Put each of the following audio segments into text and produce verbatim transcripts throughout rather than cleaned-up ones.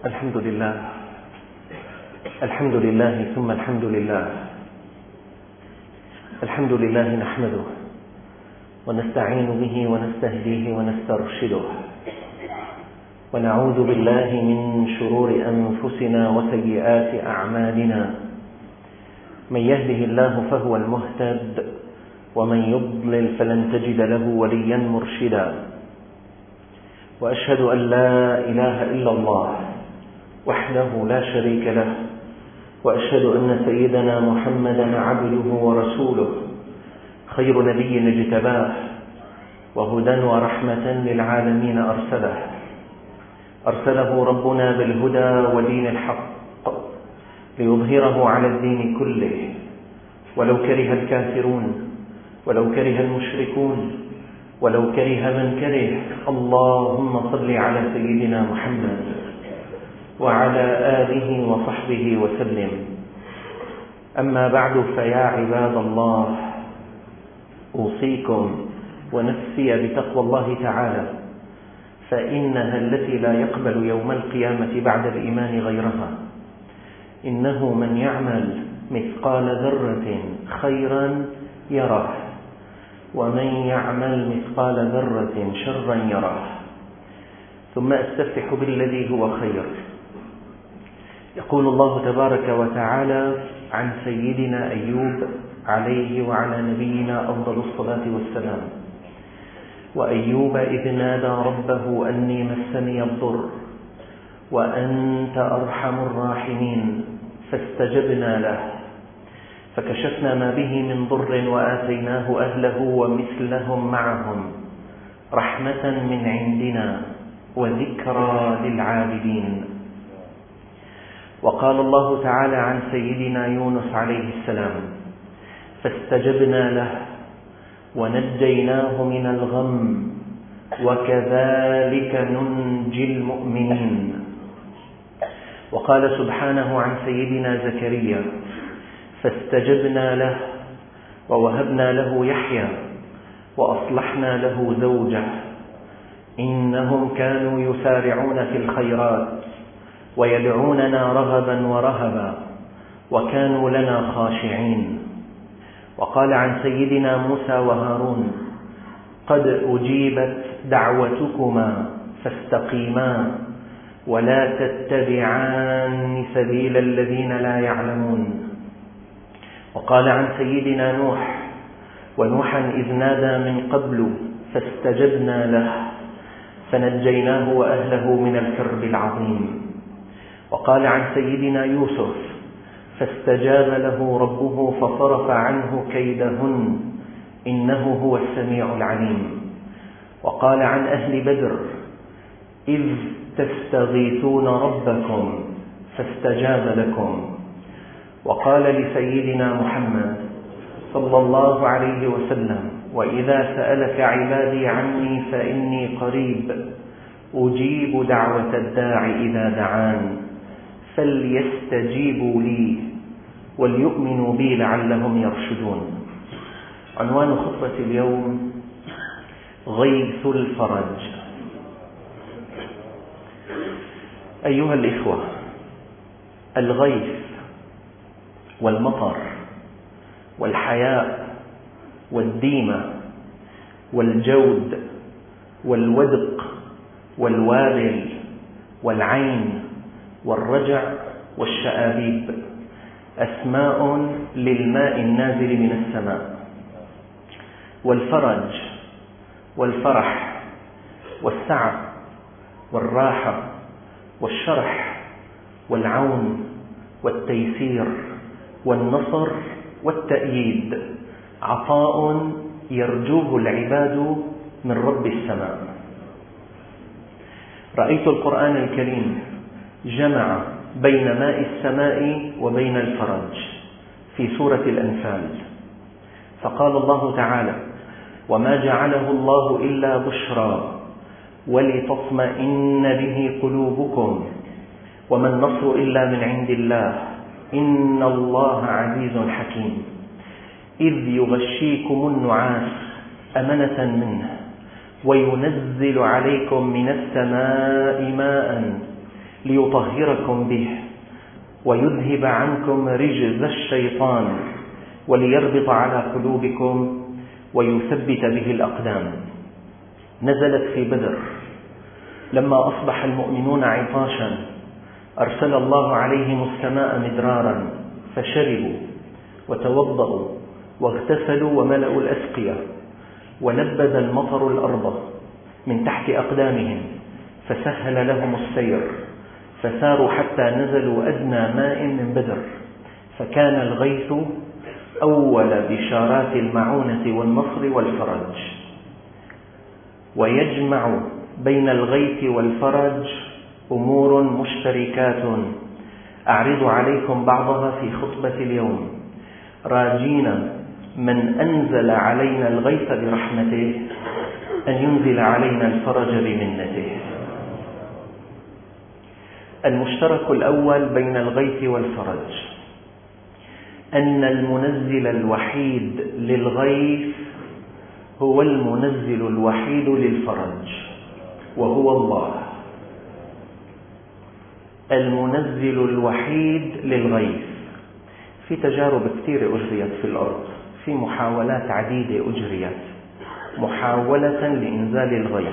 الحمد لله الحمد لله ثم الحمد لله الحمد لله نحمده ونستعين به ونستهديه ونسترشده ونعوذ بالله من شرور أنفسنا وسيئات أعمالنا. من يهده الله فهو المهتد ومن يضلل فلن تجد له وليا مرشدا. وأشهد أن لا إله إلا الله وحده لا شريك له، وأشهد أن سيدنا محمدا عبده ورسوله، خير نبي اجتباه وهدى ورحمة للعالمين أرسله أرسله ربنا بالهدى ودين الحق ليظهره على الدين كله ولو كره الكافرون ولو كره المشركون ولو كره من كره. اللهم صل على سيدنا محمد وعلى آله وصحبه وسلم. أما بعد، فيا عباد الله، أوصيكم ونفسي بتقوى الله تعالى، فإنها التي لا يقبل يوم القيامة بعد الإيمان غيرها. إنه من يعمل مثقال ذرة خيرا يره، ومن يعمل مثقال ذرة شرا يره. ثم أستفتح بالذي هو خير. يقول الله تبارك وتعالى عن سيدنا أيوب عليه وعلى نبينا أفضل الصلاة والسلام: وأيوب إذ نادى ربه أني مسني الضر وأنت أرحم الراحمين فاستجبنا له فكشفنا ما به من ضر وآتيناه أهله ومثلهم معهم رحمة من عندنا وذكرى للعابدين. وقال الله تعالى عن سيدنا يونس عليه السلام: فاستجبنا له ونجيناه من الغم وكذلك ننجي المؤمنين. وقال سبحانه عن سيدنا زكريا: فاستجبنا له ووهبنا له يحيى وأصلحنا له زوجه إنهم كانوا يسارعون في الخيرات ويدعوننا رغبا ورهبا وكانوا لنا خاشعين. وقال عن سيدنا موسى وهارون: قد أجيبت دعوتكما فاستقيما ولا تتبعان سبيل الذين لا يعلمون. وقال عن سيدنا نوح: ونوحا إذ نادى من قبل فاستجبنا له فنجيناه وأهله من الكرب العظيم. وقال عن سيدنا يوسف: فاستجاب له ربه فصرف عنه كيدهن إنه هو السميع العليم. وقال عن أهل بدر: إذ تستغيثون ربكم فاستجاب لكم. وقال لسيدنا محمد صلى الله عليه وسلم: وإذا سألك عبادي عني فإني قريب أجيب دعوة الداع إذا دعان فليستجيبوا لي وليؤمنوا بي لعلهم يرشدون. عنوان خطبة اليوم: غيث الفرج. أيها الإخوة، الغيث والمطر والحياء والديمة والجود والودق والوابل والعين والرجع والشآبيب أسماء للماء النازل من السماء. والفرج والفرح والسعة والراحة والشرح والعون والتيسير والنصر والتأييد عطاء يرجوه العباد من رب السماء. رأيت القرآن الكريم جمع بين ماء السماء وبين الفرج في سورة الأنفال، فقال الله تعالى: وما جعله الله إلا بشرى ولتطمئن به قلوبكم وما النصر إلا من عند الله إن الله عزيز حكيم. إذ يغشيكم النعاس أمنة منه وينزل عليكم من السماء ماء ليطهركم به ويذهب عنكم رجز الشيطان وليربط على قلوبكم ويثبت به الأقدام. نزلت في بدر لما أصبح المؤمنون عطاشا أرسل الله عليهم السماء مدرارا فشربوا وتوضأوا واغتسلوا وملأوا الأسقية، ونبذ المطر الأرض من تحت أقدامهم فسهل لهم السير، فساروا حتى نزلوا أدنى ماء من بدر، فكان الغيث أول بشارات المعونة والنصر والفرج. ويجمع بين الغيث والفرج أمور مشتركات أعرض عليكم بعضها في خطبة اليوم، راجين من أنزل علينا الغيث برحمته أن ينزل علينا الفرج بمنته. المشترك الأول بين الغيث والفرج أن المنزل الوحيد للغيث هو المنزل الوحيد للفرج، وهو الله. المنزل الوحيد للغيث. في تجارب كثيرة أجريت في الأرض، في محاولات عديدة أجريت محاولة لإنزال الغيث.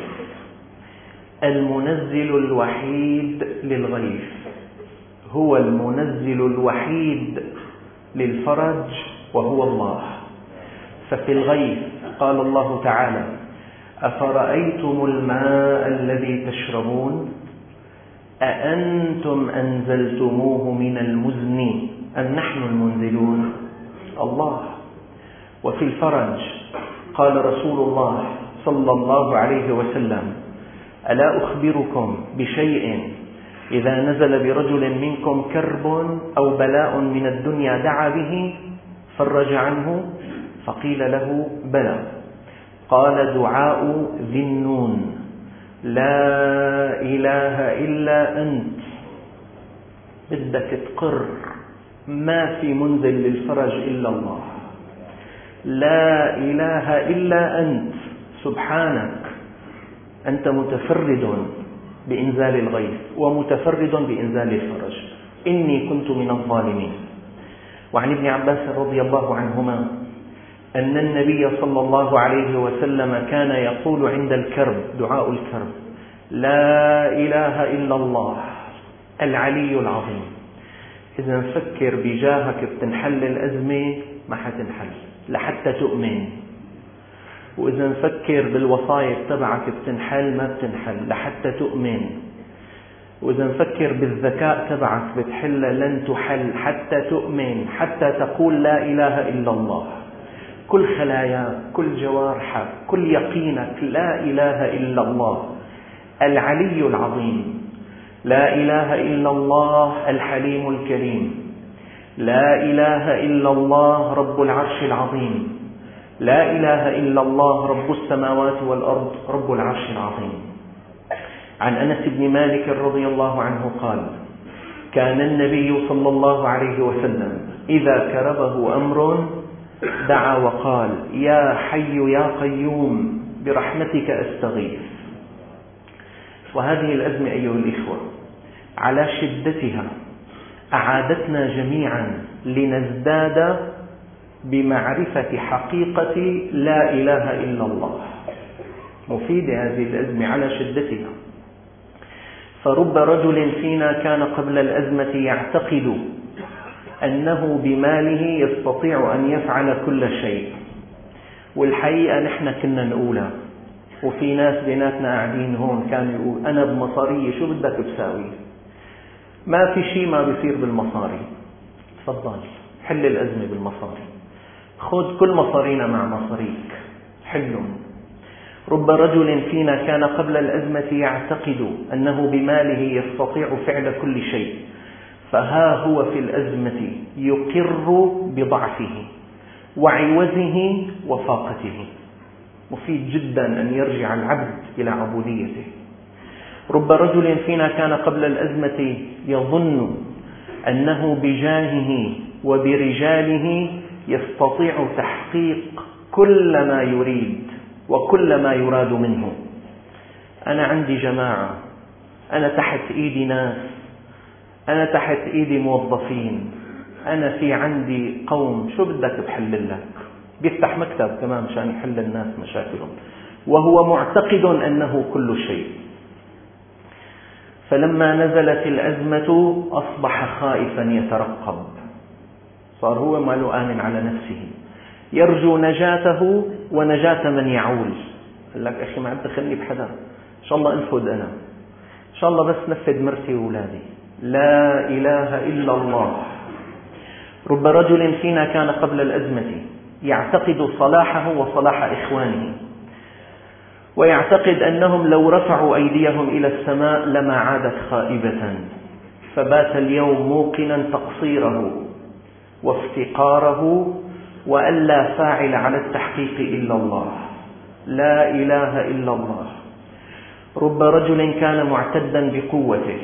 المنزل الوحيد للغيث هو المنزل الوحيد للفرج، وهو الله. ففي الغيث قال الله تعالى: أفرأيتم الماء الذي تشربون أأنتم أنزلتموه من المزن أم نحن المنزلون؟ الله. وفي الفرج قال رسول الله صلى الله عليه وسلم: ألا أخبركم بشيء إذا نزل برجل منكم كرب أو بلاء من الدنيا دعا به فرج عنه؟ فقيل له: بلى. قال: دعاء ذي النون، لا إله إلا أنت. بدك تقر ما في منزل للفرج إلا الله، لا إله إلا أنت، سبحانك، أنت متفرد بإنزال الغيث ومتفرد بإنزال الفرج، إني كنت من الظالمين. وعن ابن عباس رضي الله عنهما أن النبي صلى الله عليه وسلم كان يقول عند الكرب، دعاء الكرب: لا إله إلا الله العلي العظيم. إذا نفكر بجاهك بتنحل الأزمة ما حتنحل لحتى تؤمن، وإذا نفكر بالوصايا تبعك بتنحل ما بتنحل لحتى تؤمن، وإذا نفكر بالذكاء تبعك بتحل لن تحل حتى تؤمن، حتى تقول لا إله إلا الله. كل خلاياك، كل جوارحك، كل يقينك لا إله إلا الله العلي العظيم، لا إله إلا الله الحليم الكريم، لا إله إلا الله رب العرش العظيم، لا إله إلا الله رب السماوات والأرض رب العرش العظيم. عن أنس بن مالك رضي الله عنه قال: كان النبي صلى الله عليه وسلم إذا كربه أمر دعا وقال: يا حي يا قيوم برحمتك أستغيث. وهذه الأزمة أيها الإخوة على شدتها أعادتنا جميعا لنزداد بمعرفة حقيقة لا إله إلا الله. مفيدة هذه الأزمة على شدتها. فرب رجل فينا كان قبل الأزمة يعتقد أنه بماله يستطيع أن يفعل كل شيء، والحقيقة نحن كنا نقولها، وفي ناس بيناتنا قاعدين هون كانوا يقول: أنا بمصاري شو بدك بساوي؟ ما في شيء ما بيصير بالمصاري. تفضل حل الأزمة بالمصاري، خذ كل مصارينا مع مصاريك حلهم. رب رجل فينا كان قبل الأزمة يعتقد أنه بماله يستطيع فعل كل شيء، فها هو في الأزمة يقر بضعفه وعوزه وفاقته. مفيد جدا أن يرجع العبد إلى عبوديته. رب رجل فينا كان قبل الأزمة يظن أنه بجاهه وبرجاله يستطيع تحقيق كل ما يريد وكل ما يراد منه. أنا عندي جماعة، أنا تحت إيدي ناس، أنا تحت إيدي موظفين، أنا في عندي قوم، شو بدك بحل لك؟ بيفتح مكتب كمان مشان يحل الناس مشاكلهم، وهو معتقد أنه كل شيء. فلما نزلت الأزمة أصبح خائفا يترقب، صار هو ما له آمن على نفسه، يرجو نجاته ونجاة من يعول. قال لك أخي ما عم تخلني بحدا، إن شاء الله أنفذ أنا، إن شاء الله بس نفذ مرتي وولادي. لا إله إلا الله. رب رجل فينا كان قبل الأزمة يعتقد صلاحه وصلاح إخوانه، ويعتقد أنهم لو رفعوا أيديهم إلى السماء لما عادت خائبة، فبات اليوم موقنا تقصيره وافتقاره، وأن لا فاعل على التحقيق إلا الله. لا إله إلا الله. رب رجل كان معتدا بقوته،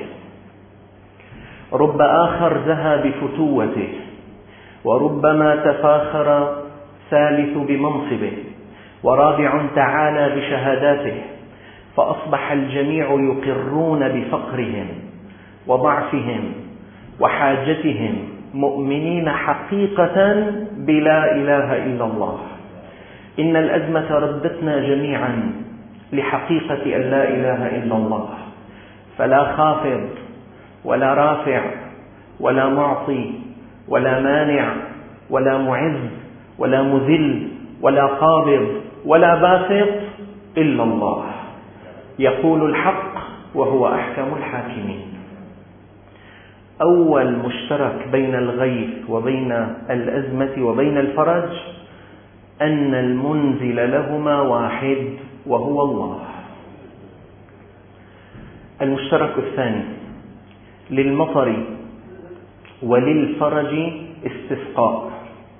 رب آخر زهى بفتوته، وربما تفاخر ثالث بمنصبه، ورابع تعالى بشهاداته، فأصبح الجميع يقرون بفقرهم وضعفهم وحاجتهم، مؤمنين حقيقة بلا إله إلا الله. إن الأزمة ردتنا جميعا لحقيقة أن لا إله إلا الله، فلا خافض ولا رافع ولا معطي ولا مانع ولا معز ولا مذل ولا قابض ولا باسط إلا الله، يقول الحق وهو أحكم الحاكمين. أول مشترك بين الغيث وبين الأزمة وبين الفرج أن المنزل لهما واحد وهو الله. المشترك الثاني: للمطر وللفرج استسقاء.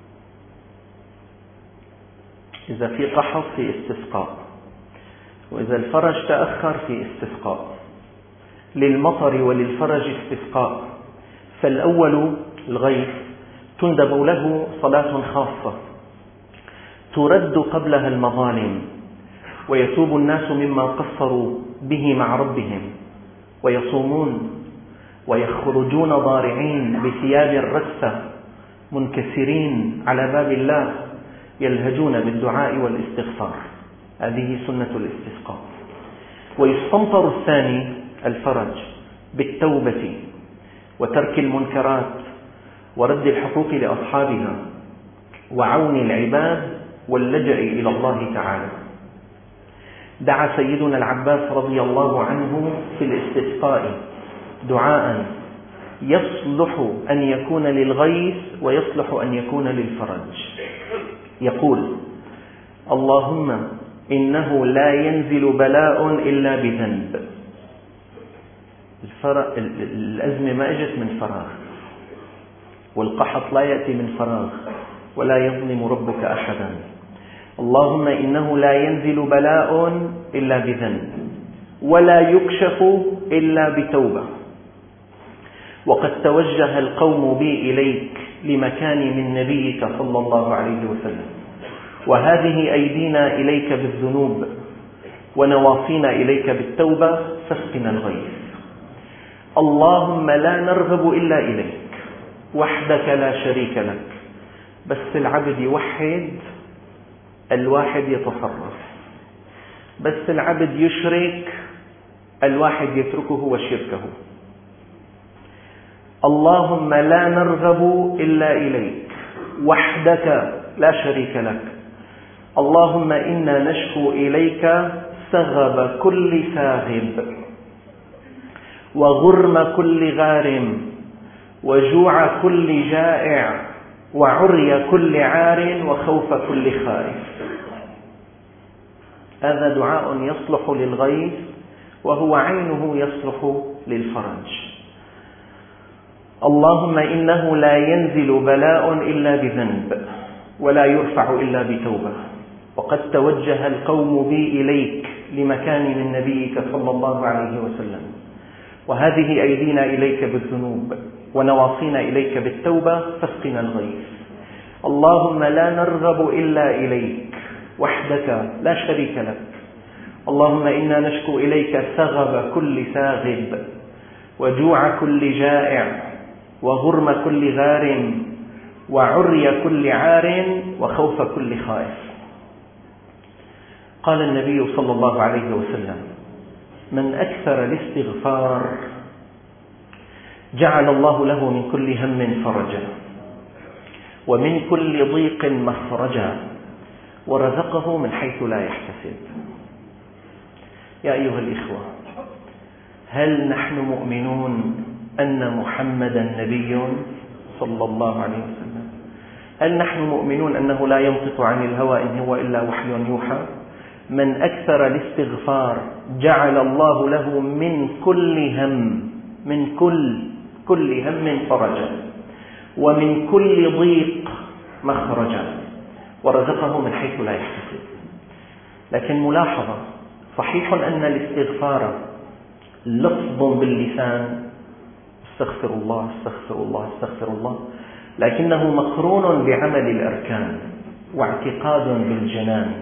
إذا في قحط في استسقاء، وإذا الفرج تأخر في استسقاء. للمطر وللفرج استسقاء. فالأول الغيث تندب له صلاة خاصة ترد قبلها المظالم، ويتوب الناس مما قصروا به مع ربهم، ويصومون ويخرجون ضارعين بثياب الرثة منكسرين على باب الله، يلهجون بالدعاء والاستغفار. هذه سنة الاستسقاء. ويستمطر الثاني الفرج بالتوبة وترك المنكرات ورد الحقوق لأصحابها وعون العباد واللجأ إلى الله تعالى. دعا سيدنا العباس رضي الله عنه في الاستسقاء دعاء يصلح أن يكون للغيث ويصلح أن يكون للفرج. يقول: اللهم إنه لا ينزل بلاء إلا بذنب. الأزمة ما أجت من فراغ، والقحط لا يأتي من فراغ، ولا يظلم ربك أحدا. اللهم إنه لا ينزل بلاء إلا بذنب، ولا يكشف إلا بتوبة، وقد توجه القوم بي إليك لمكان من نبيك صلى الله عليه وسلم، وهذه أيدينا إليك بالذنوب ونواصينا إليك بالتوبة، فاسقنا الغيث. اللهم لا نرغب إلا إليك وحدك لا شريك لك. بس العبد يوحد، الواحد يتصرف. بس العبد يشرك، الواحد يتركه وشركه. اللهم لا نرغب إلا إليك وحدك لا شريك لك. اللهم إنا نشكو إليك سغب كل ساغب، وغرم كل غارم، وجوع كل جائع، وعري كل عار، وخوف كل خائف. هذا دعاء يصلح للغيث، وهو عينه يصلح للفرج. اللهم إنه لا ينزل بلاء إلا بذنب، ولا يرفع إلا بتوبة، وقد توجه القوم بي إليك لمكان من نبيك صلى الله عليه وسلم، وهذه أيدينا إليك بالذنوب ونواصينا إليك بالتوبة، فاسقنا الغيث. اللهم لا نرغب إلا إليك وحدك لا شريك لك. اللهم إنا نشكو إليك سغب كل ساغب، وجوع كل جائع وغرم كل غار وعري كل عار وخوف كل خائف. قال النبي صلى الله عليه وسلم: من أكثر الاستغفار جعل الله له من كل هم فرجا ومن كل ضيق مخرجا ورزقه من حيث لا يحتسب. يا أيها الإخوة، هل نحن مؤمنون أن محمدا نبي صلى الله عليه وسلم؟ هل نحن مؤمنون أنه لا ينطق عن الهوى إن هو إلا وحي يوحى؟ من أكثر الاستغفار جعل الله له من كل هم من كل كل هم فرجا ومن كل ضيق مخرجا ورزقه من حيث لا يحتسب. لكن ملاحظة: صحيح أن الاستغفار لفظ باللسان، استغفر الله استغفر الله استغفر الله، لكنه مقرون بعمل الأركان واعتقاد بالجنان.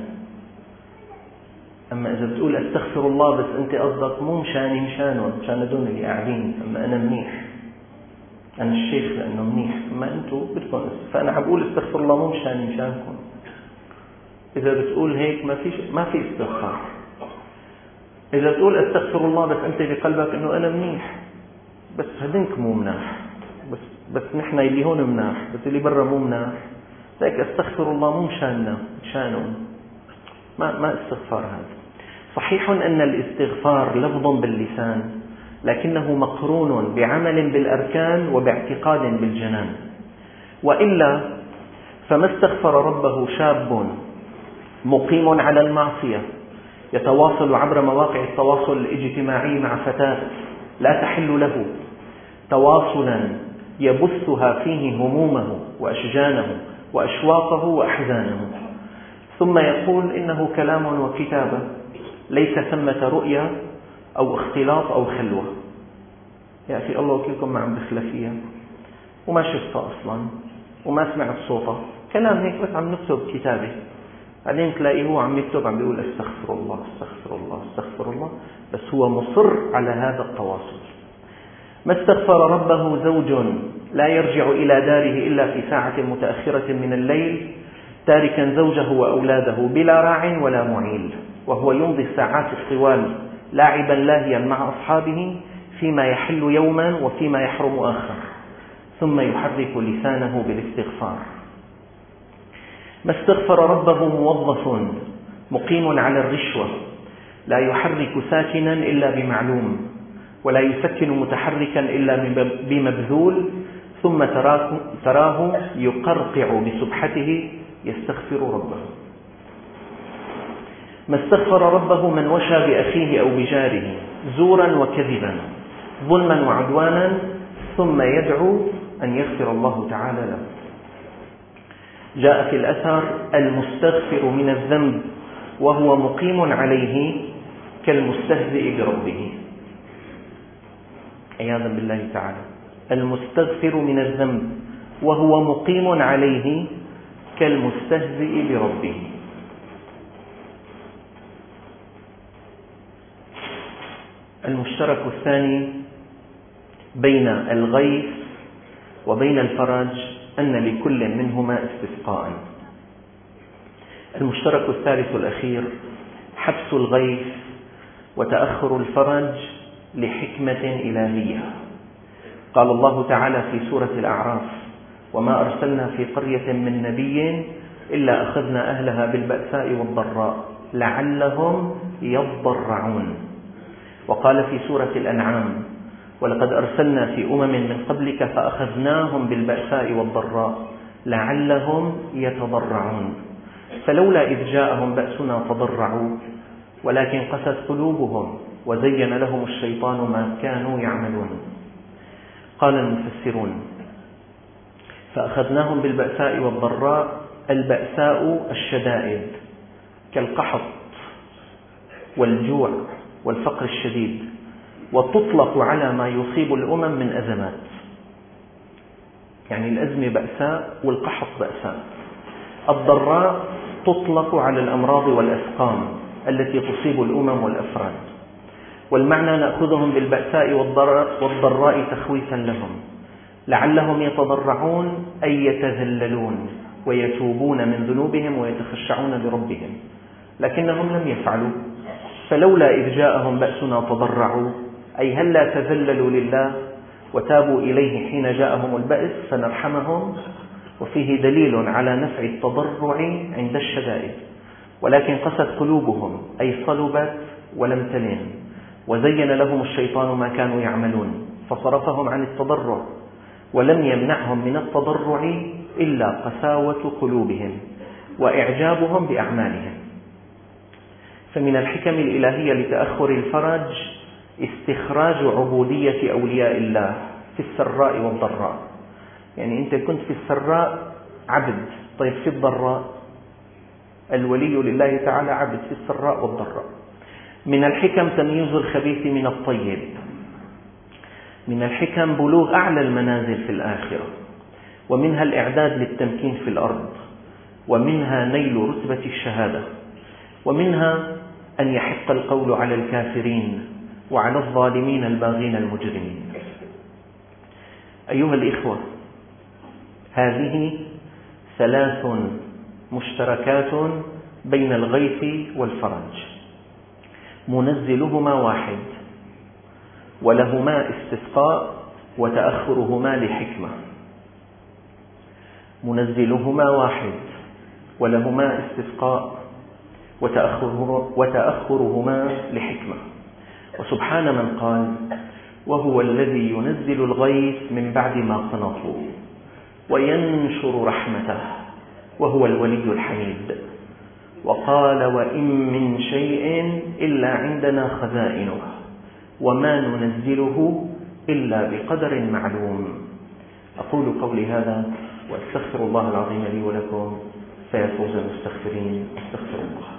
أما إذا بتقول استغفر الله بس أنت قصدك مو مشاني مشانهم مشان هدول اللي قاعدين، أما أنا منيح، أنا الشيخ لأنه منيح، أما أنتوا بدكم، فأنا عم بقول استغفر الله مو مشاني مشانكم. إذا بتقول هيك ما في ما في استغفار. إذا بتقول استغفر الله بس أنت بقلبك إنه أنا منيح، بس هدنك مو مناح، بس بس نحن اللي هون مناح بس اللي برا مو مناح، لذلك استغفر الله مو مشاننا مشانهم. ما ما استغفار هذا. صحيح أن الاستغفار لفظ باللسان، لكنه مقرون بعمل بالأركان وباعتقاد بالجنان. وإلا فما استغفر ربه شاب مقيم على المعصية يتواصل عبر مواقع التواصل الاجتماعي مع فتاة لا تحل له تواصلا يبثها فيه همومه وأشجانه وأشواقه وأحزانه، ثم يقول إنه كلام وكتابة، ليس ثمة رؤية أو اختلاط أو خلوة. يا أخي الله وكيلكم ما عم بخلى فيها وما شفتها أصلا وما سمعت صوتها، كلام هيك بس عم نكتب كتابة، بعدين تلاقيه هو عم يكتب عم بيقول استغفر الله استغفر الله استغفر الله، بس هو مصر على هذا التواصل. ما استغفر ربه زوج لا يرجع إلى داره إلا في ساعة متأخرة من الليل تاركا زوجه وأولاده بلا راع ولا معيل، وهو يمضي الساعات الطوال لاعبا لاهيا مع أصحابه فيما يحل يوما وفيما يحرم آخر، ثم يحرك لسانه بالاستغفار. ما استغفر ربه موظف مقيم على الرشوة لا يحرك ساكنا إلا بمعلوم ولا يسكن متحركا إلا بمبذول، ثم تراه, تراه يقرقع بسبحته يستغفر ربه. ما استغفر ربه من وشى بأخيه أو بجاره زورا وكذبا ظلما وعدوانا ثم يدعو أن يغفر الله تعالى له. جاء في الأثر: المستغفر من الذنب وهو مقيم عليه كالمستهزئ بربه، عياذا بالله تعالى. المستغفر من الذنب وهو مقيم عليه كالمستهزئ بربه. المشترك الثاني بين الغيث وبين الفرج أن لكل منهما استسقاء. المشترك الثالث الأخير حبس الغيث وتأخر الفرج لحكمة إلهية. قال الله تعالى في سورة الأعراف: وما أرسلنا في قرية من نبي إلا أخذنا أهلها بالبأساء والضراء لعلهم يضرعون. وقال في سورة الأنعام: ولقد أرسلنا في أمم من قبلك فأخذناهم بالبأساء والضراء لعلهم يتضرعون فلولا إذ جاءهم بأسنا تضرعوا ولكن قست قلوبهم وزين لهم الشيطان ما كانوا يعملون. قال المفسرون: فأخذناهم بالبأساء والضراء، البأساء الشدائد كالقحط والجوع والفقر الشديد، وتطلق على ما يصيب الأمم من أزمات، يعني الأزمة بأساء والقحط بأساء. الضراء تطلق على الأمراض والأسقام التي تصيب الأمم والأفراد. والمعنى نأخذهم بالبأساء والضراء تخويفا لهم لعلهم يتضرعون أي يتذللون ويتوبون من ذنوبهم ويتخشعون لربهم، لكنهم لم يفعلوا. فلولا إذ جاءهم بأسنا تضرعوا، أي هلا تذللوا لله وتابوا إليه حين جاءهم البأس فنرحمهم. وفيه دليل على نفع التضرع عند الشدائد، ولكن قست قلوبهم أي صلبت ولم تلن، وزين لهم الشيطان ما كانوا يعملون فصرفهم عن التضرع، ولم يمنعهم من التضرع إلا قساوة قلوبهم وإعجابهم بأعمالهم. فمن الحكم الإلهية لتأخر الفرج استخراج عبودية أولياء الله في السراء والضراء. يعني أنت كنت في السراء عبد، طيب في الضراء الولي لله تعالى عبد في السراء والضراء. من الحكم تمييز الخبيث من الطيب. من الحكم بلوغ أعلى المنازل في الآخرة، ومنها الإعداد للتمكين في الأرض، ومنها نيل رتبة الشهادة، ومنها أن يحق القول على الكافرين وعلى الظالمين الباغين المجرمين. أيها الإخوة، هذه ثلاث مشتركات بين الغيث والفرج، منزلهما واحد ولهما استسقاء وتأخرهما لحكمة. منزلهما واحد ولهما استسقاء وتأخرهما لحكمة. وسبحان من قال: وهو الذي ينزل الغيث من بعد ما قنطوا وينشر رحمته وهو الولي الحميد. وقال: وإن من شيء إلا عندنا خزائنه وما ننزله إلا بقدر معلوم. أقول قولي هذا وأستغفر الله العظيم لي ولكم، فيفوز المستغفرين. استغفر الله.